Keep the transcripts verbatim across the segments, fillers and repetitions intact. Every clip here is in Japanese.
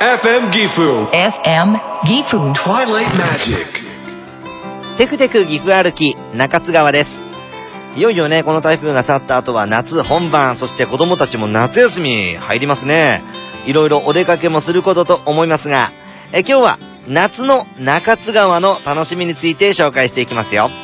エフエム ギフエフエム ギフ Twilight Magic。 テクテク岐阜歩き中津川です。いよいよね、この台風が去った後は夏本番、そして子供たちも夏休み入りますね。いろいろお出かけもすることと思いますが、え今日は夏の中津川の楽しみについて紹介していきますよ。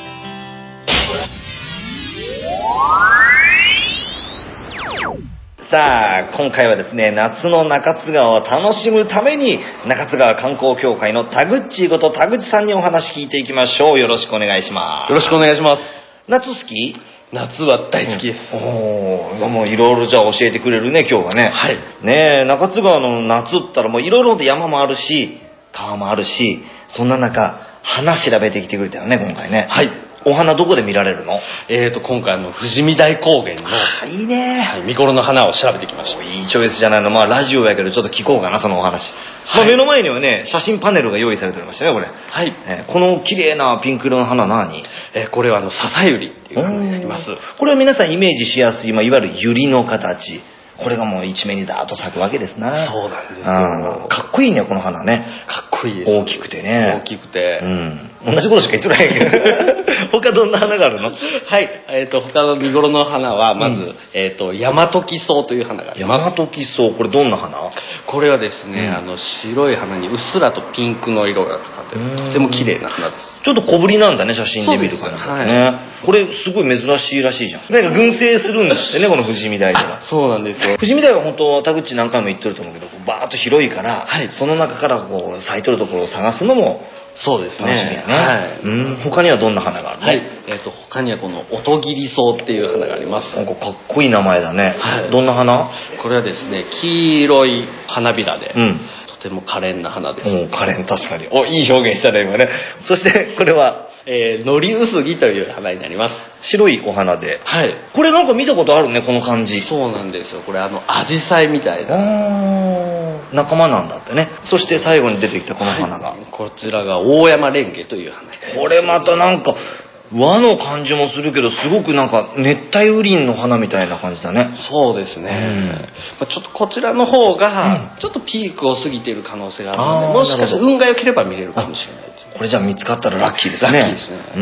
さあ、今回はですね、夏の中津川を楽しむために中津川観光協会の田口こと田口さんにお話聞いていきましょう。よろしくお願いします。 よろしくお願いします。 夏好き？ 夏は大好きです。 うん、おー、もういろいろじゃあ教えてくれるね、今日はね。 はい。 ねえ、中津川の夏ったらもういろいろと山もあるし、川もあるし、そんな中、花調べてきてくれたよね、今回ね。 はい。 お花どこで見られるの？ えーと、今回の富士見台高原の、 あ、いいね、 はい、見頃の花を調べてきました。 いいチョイスじゃないの。まあラジオやけどちょっと聞こうかな、そのお話。 はい、 まあ、目の前にはね、写真パネルが用意されておりましたね、これ。 はい。 えー、この綺麗なピンク色の花何？ えー、これはあの、笹百合っていう花になります。 これは皆さんイメージしやすい、まあ、いわゆる百合の形。これがもう一面にダーッと咲くわけですな。 そうなんですよ。 かっこいいね、この花ね。 かっこいいです。 大きくてね。 大きくて。 うん。同じことしか言ってないけど。他どんな花があるの？ はい。えっ、ー、と、他の見頃の花は、まず、うん、えっ、ー、と、大和木草という花があります。 大和木草、これどんな花？ これはですね、うん、あの、白い花にうっすらとピンクの色がかかってる、とても綺麗な花です。 ちょっと小ぶりなんだね、写真で見る感じだね。はい、これ、すごい珍しいらしいじゃん。なんか群生するんだってね、この富士見台では。 そうなんですよ。 富士見台は本当、田口何回も言ってると思うけど、バーッと広いから、はい、その中からこう、咲いてるところを探すのも、 そうですね。 楽しみやね。 はい。 うん。他にはどんな花があるの？ はい。えっ、ー、と、他にはこの音切り草っていう花があります。 なんかかっこいい名前だね。 はい。 どんな花？ これはですね、黄色い花びらで、 うん、 とても可憐な花です。 お、可憐、確かに。お、いい表現したね、今ね。そして、これは、 えー、のりうすぎという花になります。 白いお花で。 はい。 これなんか見たことあるね、この感じ。 そうなんですよ。これあの、アジサイみたいな。 仲間なんだってね。そして最後に出てきたこの花が。 はい、こちらが大山レンゲという花で。 これまたなんか、和の感じもするけど、すごくなんか熱帯雨林の花みたいな感じだね。 そうですね。うん、ちょっとこちらの方が、ちょっとピークを過ぎている可能性があるので、もしかしたら運が良ければ見れるかもしれないですね。 これじゃあ見つかったらラッキーですね。 ラッキーですね。 うん。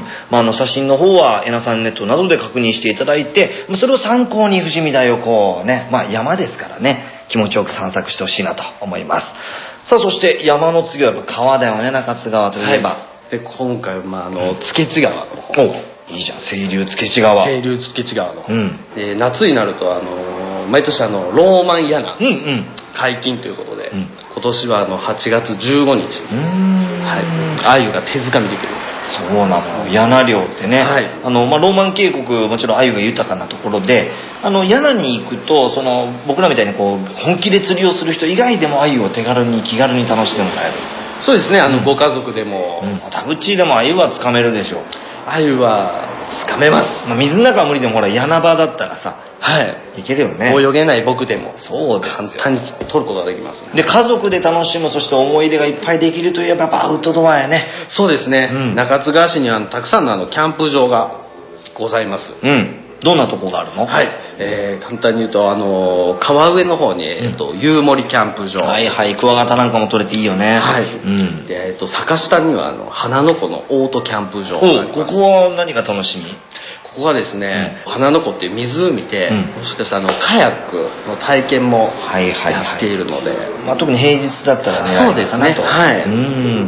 まあ、あの写真の方はエナさんネットなどで確認していただいて、それを参考に富士見台をこうね、まあ山ですからね、気持ちよく散策してほしいなと思います。さあ、そして山の次はやっぱ川だよね、中津川といえば。はい、 で、今回は、まあ、あの、つけち川の方。 お、いいじゃん、清流つけち川。 清流つけち川の方。 うん、 で、夏になると、あの、毎年あの、ローマンヤナ、 うんうん、 解禁ということで、うん、今年はあの、はちがつじゅうごにちに、はい、鮎が手づかみできる。 そうなの、ヤナ漁ってね、はい、あの、まあ、ローマン渓谷、もちろん鮎が豊かなところで、あの、ヤナに行くと、その、僕らみたいにこう、本気で釣りをする人以外でも鮎を手軽に気軽に楽しんでもらえる。 そうですね、あの、うん、ご家族でも、 うん、田口でも鮎はつかめるでしょう。 鮎はつかめます。 まあ、水の中は無理でもほら、柳場だったらさ、 はい、 いけるよね。 泳げない僕でも、 そうですよ、 簡単に取ることができます、ね。 で、家族で楽しむ、そして思い出がいっぱいできるといえば、やっぱアウトドアやね。 そうですね。うん、中津川市にはたくさんのあのキャンプ場がございます。 うん。どんなとこがあるの？ はい。えー、簡単に言うと、あのー、川上の方に、えっ、ー、と、湯森キャンプ場。 はいはい。クワガタなんかも取れていいよね。 はい。 うん。 で、えっ、ー、と、坂下には、あの、花の湖のオートキャンプ場があります。 お、ここは何が楽しみ？ ここはですね、うん、花の湖っていう湖で、うん、もしかしたらあの、カヤックの体験もやっているので。はいはいはい、 まあ、特に平日だったらね。 そうですね。はい。 うん。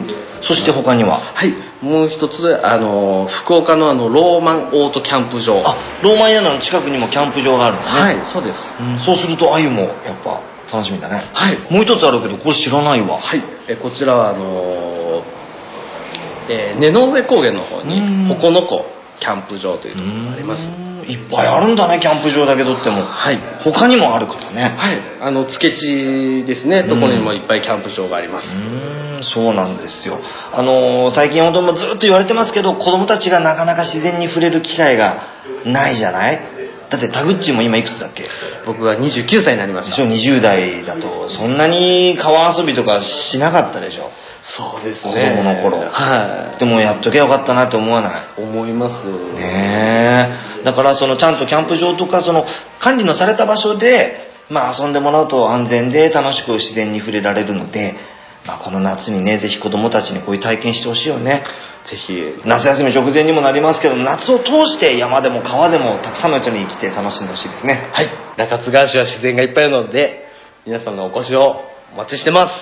そして他には？ はい。もう一つ、あの、福岡のあの、ローマンオートキャンプ場。 あ、ローマンヤナの近くにもキャンプ場があるのね。 はい、そうです。 うん、そうすると、鮎もやっぱ楽しみだね。 はい。 もう一つあるけど、これ知らないわ。 はい。えこちらは、あのー、えー、根の上高原の方に、ほこのこキャンプ場というところがあります。 いっぱいあるんだね、キャンプ場だけどっても。 はい。 他にもあるからね。 はい。あの、つけ地ですね、ところにもいっぱいキャンプ場があります。 うーん、そうなんですよ。あのー、最近本当もずっと言われてますけど、子供たちがなかなか自然に触れる機会がないじゃない？だって田口も今いくつだっけ？ 僕はにじゅうきゅうさいになりました。 でしょ、にじゅう代だと、そんなに川遊びとかしなかったでしょ。 そうですね。 子供の頃。 はい。 でもやっときゃよかったなって思わない？ 思います。 ねえ。だからそのちゃんとキャンプ場とかその管理のされた場所で、 まあ遊んでもらうと安全で楽しく自然に触れられるので、まあこの夏にね、ぜひ子供たちにこういう体験してほしいよね。 ぜひ。 夏休み直前にもなりますけど、夏を通して山でも川でもたくさんの人に来て楽しんでほしいですね。 はい。中津川市は自然がいっぱいなので、皆さんのお越しをお待ちしてます。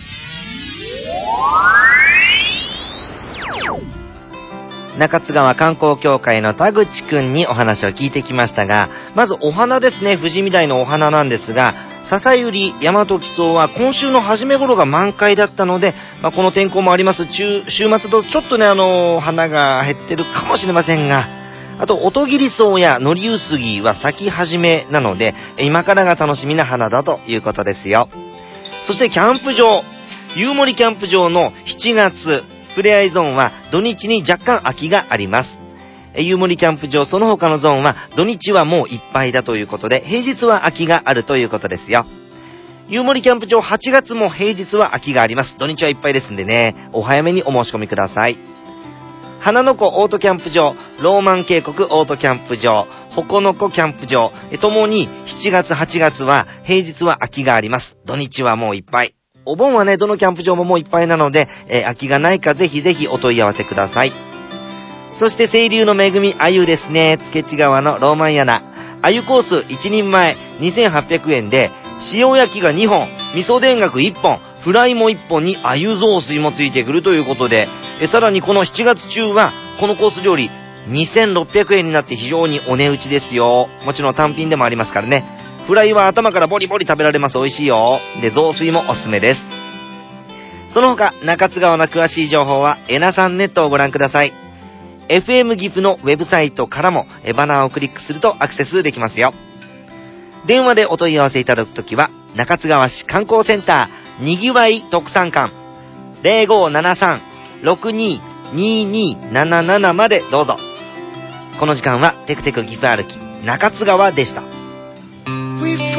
中津川観光協会の田口くんにお話を聞いてきましたが、まずお花ですね。富士見台のお花なんですが、笹百合、大和木曽は今週の初め頃が満開だったので、まあ、この天候もあります中週末とちょっとね、あのー、花が減ってるかもしれませんが、あと音切草やのり薄木は咲き始めなので、今からが楽しみな花だということですよ。そしてキャンプ場、湯森キャンプ場のしちがつふれあいゾーンは土日に若干空きがあります。湯森キャンプ場その他のゾーンは土日はもういっぱいだということで、平日は空きがあるということですよ。湯森キャンプ場はちがつも平日は空きがあります。土日はいっぱいですんでね、お早めにお申し込みください。花の子オートキャンプ場、ローマン渓谷オートキャンプ場、鉾の子キャンプ場、ともにしちがつはちがつは平日は空きがあります。土日はもういっぱい。お盆はね、どのキャンプ場ももういっぱいなので、えー、空きがないかぜひぜひお問い合わせください。そして清流の恵み、鮎ですね。付地川のローマンヤナ。鮎コースいちにんまえにせんはっぴゃくえんで、塩焼きがにほん、味噌田楽いっぽん、フライもいっぽんに鮎雑炊もついてくるということで、えさらにこのしちがつ中は、このコース料理にせんろっぴゃくえんになって非常にお値打ちですよ。もちろん単品でもありますからね。フライは頭からボリボリ食べられます。美味しいよ。で、雑炊もおすすめです。その他、中津川の詳しい情報は、エナさんネットをご覧ください。エフエム 岐阜のウェブサイトからもバナーをクリックするとアクセスできますよ。電話でお問い合わせいただくときは、中津川市観光センターにぎわい特産館 ゼロごーななさん ろくにーにーにーなななな までどうぞ。この時間はテクテク岐阜歩き中津川でした。We